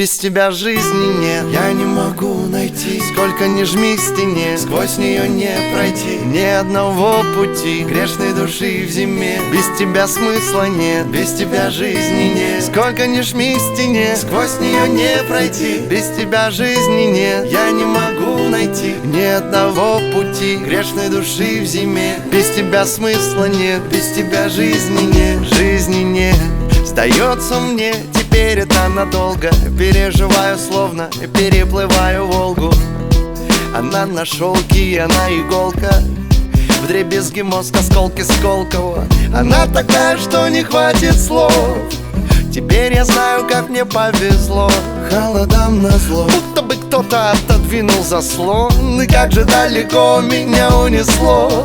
без тебя жизни нет. Я не могу найти, сколько ни жми к стене, сквозь нее не пройти ни одного пути грешной души в зиме. Без тебя смысла нет, без тебя жизни нет. Сколько ни жми к стене, сквозь нее не пройти без тебя жизни нет. Я не могу найти ни одного пути грешной души в зиме. Без тебя смысла нет, без тебя жизни нет. Жизни нет. Сдается мне, теперь это надолго. Переживаю, словно переплываю Волгу. Она на шелке, она иголка, вдребезги мозг, осколки Сколково. Она такая, что не хватит слов. Теперь я знаю, как мне повезло. Холодам назло, будто бы кто-то отодвинул заслон. И как же далеко меня унесло.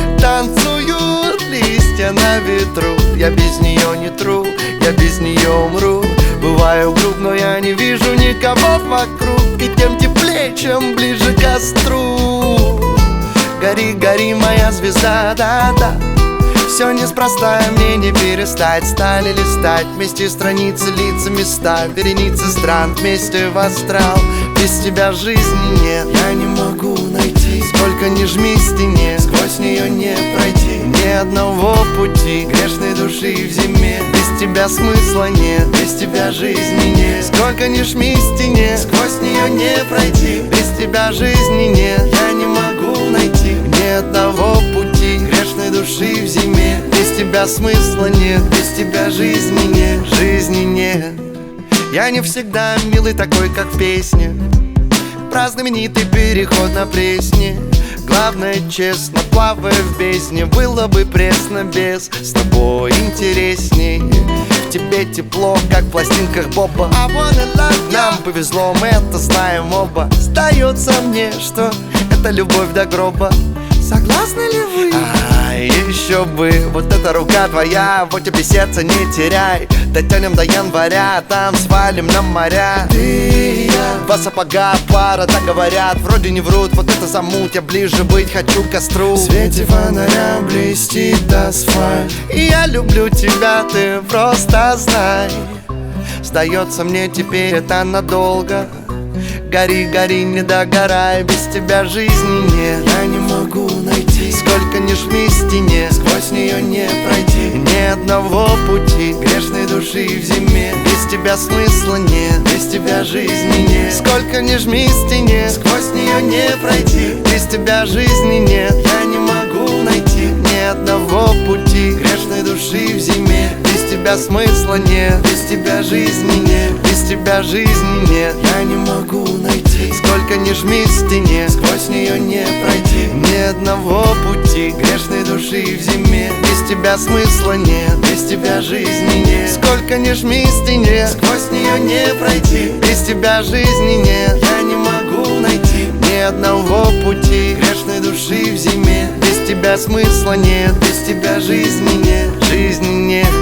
Танцуют листья на ветру. Я без нее не тру, я без нее умру. Бываю груб, но я не вижу никого вокруг. И тем теплее, чем ближе к костру. Гори, гори, моя звезда, да-да. Все неспроста, мне не перестать. Стали листать вместе страницы, лица, места, вереницы стран вместе в астрал. Без тебя жизни нет. Я не могу найти, сколько ни жми к стене, сквозь нее не пройти ни одного пути грешной души в зиме. Без тебя смысла нет, без тебя жизни нет. Сколько ни жми к стене, сквозь нее не пройти без тебя жизни нет. Я не могу найти ни одного пути грешной души в зиме. Без тебя смысла нет, без тебя жизни нет. Жизни нет. Я не всегда милый такой, как в песне, про знаменитый переход на Пресне. Главное, честно, плавая в бездне. Было бы пресно без, с тобой интересней. В тебе тепло, как в пластинках Боба. Нам повезло, мы это знаем оба. Сдается мне, что это любовь до гроба. Согласны ли вы? Еще бы, вот эта рука твоя, вот тебе сердце не теряй. Дотянем до января, там свалим на моря. Ты и я, два сапога пара, так говорят, вроде не врут. Вот это замут, я ближе быть хочу к костру. В свете фонаря блестит асфальт. И я люблю тебя, ты просто знай. Сдается мне теперь это надолго. Гори, гори, не догорай, без тебя жизни нет. Я не могу найти, сколько ни жми к стене, сквозь нее не пройти ни одного пути грешной души в зиме. Без тебя смысла нет, без тебя жизни нет. Сколько ни жми к стене, сквозь нее не пройти без тебя жизни нет. Я не могу найти ни одного пути грешной души в зиме. Без тебя смысла нет, без тебя жизни нет. без тебя жизни нет. Я не могу найти, сколько ни жми к стене, сквозь нее не пройти ни одного пути грешной души в зиме. Без тебя смысла нет, без тебя жизни нет. Сколько ни жми к стене, сквозь нее не пройти без тебя жизни нет. Я не могу найти ни одного пути грешной души в зиме. Без тебя смысла нет, без тебя жизни нет. Жизни нет.